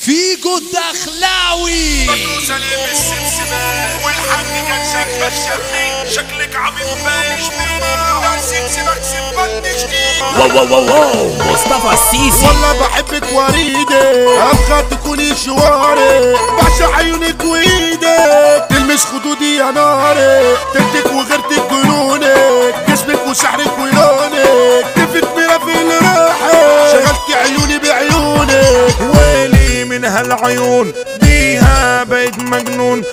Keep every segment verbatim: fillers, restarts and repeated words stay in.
فيجو الدخلاوي سليم السمسمة والحاج كان شكلك شرني شكلك عبيط بايش بيني ده سمسمك سبتني جديد واو واو واو واو مصطفى السيسي والله بحبك وريدي ابغى تكوني شواري بعشق عيونك وايدك تلمس خدودي يا ناري تلتك وغيرتك جنونك جسمك وشعرك ولونك تفت ميرا في الراحة شغلتي عيوني بعيونك ويلي من هالعيون بيها بيت مجنون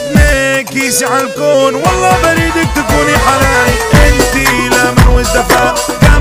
حضنك يسع الكون والله بريدك تكوني حناني انتي لمن والدفا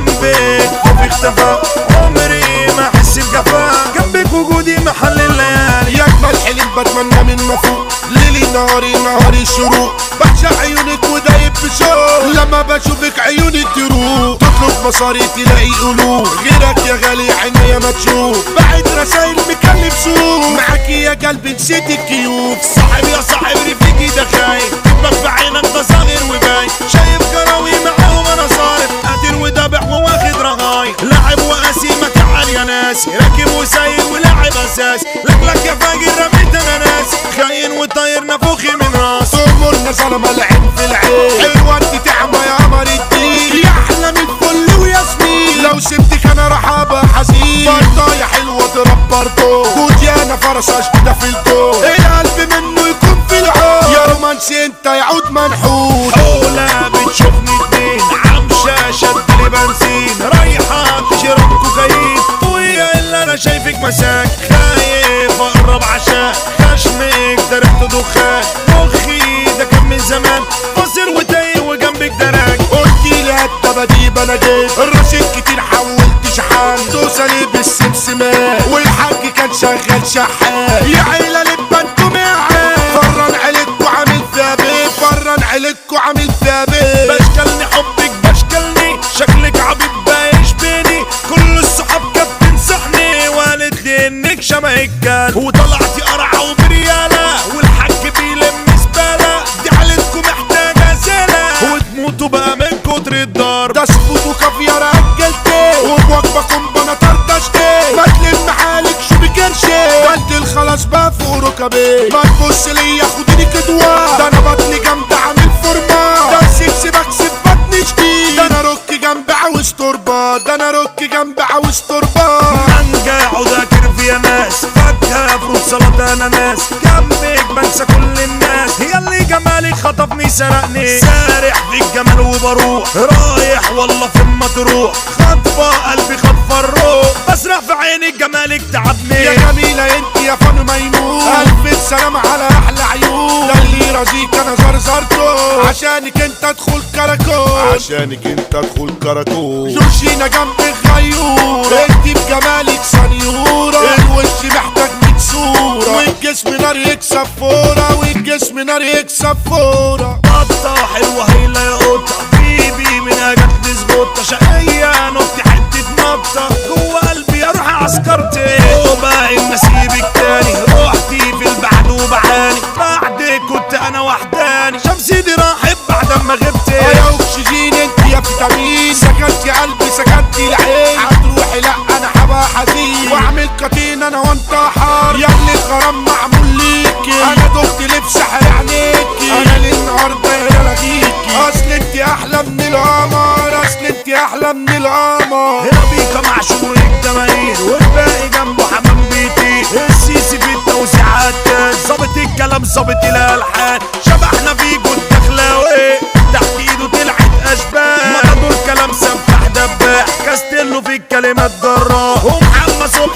جنبك خوفي اختفى عمري ما احس بجفا جنبك وجودي محل الليالي يا اجمل حلم بتمنى من مفوق ليلي نهاري نهاري الشروق بعشق عيونك ودايب بشوق لما بشوفك عيوني تروق تطلب مصاري تلاقي قلوب غيرك يا غالي عينيا ما تشوف بعد رسايل مكلف سوق معاكي يا قلبي نسيت الكيوب صاحب يا صاحب رفيقي ده خايف تبقى في عينك ده صغير وباين شايف كراوي معاهم انا صارف قاتل ودابح وواخد رهاي لاعب وقاسي ما تعال يا ناس راكب وسايق ولاعب اساس لك لك يا فاجر رميت انا ناس خاين وطاير نفوخي من راس امورنا ظلمة العين في العين حلوة انت تعمى يا قمر الدين يا احلى من الفل وياسمين لو سبتك انا راح ابقى حزين برضه يا حلوة اضرب برضه كوتي انا فرس اشكده في الكون القلب منه يكون في العون يا رومانسي انت يعود منحوت حولة بتشوفني اتنين عمشة شدلي بنزين رايحة تشرب كوكايين ويا الا انا شايفك مساك خايف اقرب عشاء خشمك ده ريحته دخان مخي ده كان من زمان فاصل وتايه وجنبك دراك قلتي لي الدباديب انا جيت الرشيد كتير حولت شحان توصلي بالسمسمات والحاج كان شغال شحات يا عيلة لبا انتم معاه فرن عليك وعامل فيها بيه فرن عليك وعامل فيها بيه بشكلني حبك بشكلني شكلك عبيط بايش بيني كل الصحاب كانت تنصحني وقالت لي انك شبه الكلب وطلعتي قرعة وبريالة والحاج بيلم زبالة دي حالتكم محتاجة زالة وتموتوا بقى من كتر الضرب ده سفود وكافيار اكلتي وبوجبة قنبلة طرطشتي ما تلم حالك شو بكرشي بدل خلاص بقى فوق ركبي ما تبص ليا خدني كدوة ده انا بطني جنب عامل فورمة ده سكس بكسب بطني جديد ده انا روك جنب عاوز تربة ده انا روك جنب عاوز تربة مانجا وذاكر فيها ناس فاكهة فروت سلطة اناناس جنبك بنسى كل الناس هي اللي جمالك خطفني سرقني سارح في الجمال وبروح رايح والله فين ما تروح خطفة قلبي خطفة الروح بسرح في عينك جمالك تعبني يا جميلة انت يا فن ميمون الف سلام على احلى عيون ده اللي رازيك انا زرزرته عشانك انت ادخل كراكون عشانك انت ادخل كراكون جورجينا جنبك غيور انت بجمالك سنيورة الوش محتاج ميت صورة والجسم نار يكسب فورة والجسم نار يكسب فورة قطة حلوة هيلا يا قطة بيبي من اجت تظبطة شقية نطي حتة نطة جوه قلبي اروح عسكرتي وباقي نسيبك تاني روحتي في البعد وبعاني بعدك كنت انا وحداني شمسي دي راحت بعد ما غبتي يا اكسجين انت يا فيتامين سكنتي قلبي سكنتي العين هتروحي لا انا هبقى حزين واعمل كتين انا وانتحر يا اللي الغرام معمول ليكي انا دخت لبس حرق عينيكي انا للنهارده يا لغيكي اصل انت احلى من القمر اصل انت احلى من القمر هنا بيكا معشور الجماهير والباقي جنبه حمام بيتي السيسي في التوزيعات ظابط الكلام ظابط الالحان شبحنا فيجو الدخلاوي تحت ايده طلعت اشباح مقدور كلام سفاح دباح كاستيلو في الكلمات جراح ومحمد